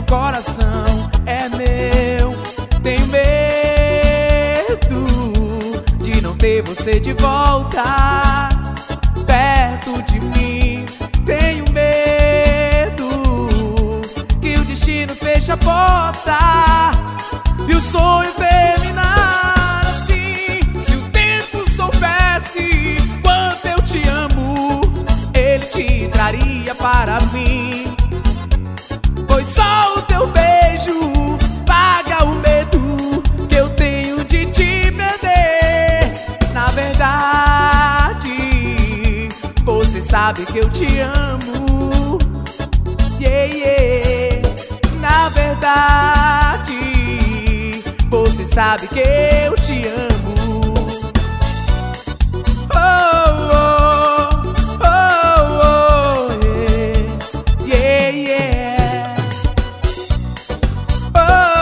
coração é meu. Tenho medo de não ter você de volta perto de mim. Tenho medo que o destino feche a porta e o sonho terminar assim. Se o tempo soubesse quanto eu te amo, ele te traria para mim. Pois só o teu beijo paga o medo que eu tenho de te perder. Na verdade, você sabe que eu te amo. Yeah, yeah. Na verdade, você sabe que eu te amo. Oh, oh, oh, oh, yeah, yeah, yeah. Oh,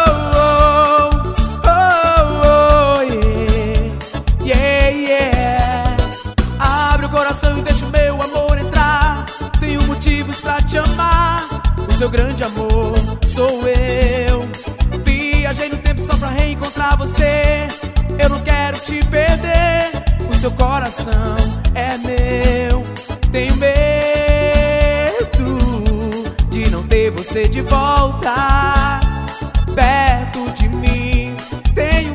oh, oh, yeah, yeah. Abre o coração e deixa o meu amor entrar. Tenho motivos pra te amar. O seu grande amor sou eu. Viajei no tempo só pra reencontrar você. Eu não quero te perder. O seu coração é meu. Tenho medo de não ter você de volta perto de mim. Tenho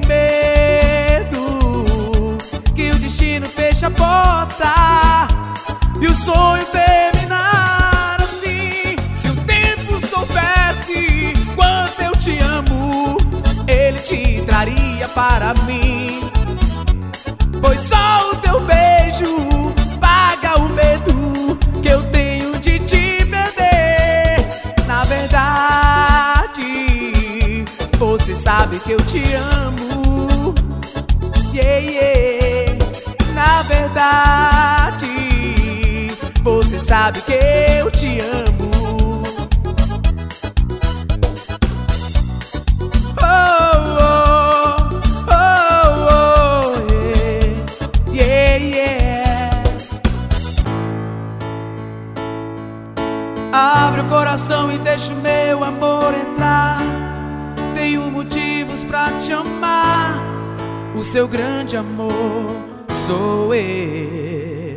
medo que o destino feche a porta e o sonho terminar assim. Se o tempo soubesse quanto eu te amo, ele te traria para mim. Pois só o teu beijo paga o medo que eu tenho de te perder. Na verdade, você sabe que eu te amo. Yeah, yeah. Na verdade, você sabe que eu te amo. Oh, oh, oh, oh, yeah, yeah. Abre o coração e deixa o meu amor entrar. Tenho motivos pra te amar. O seu grande amor sou eu.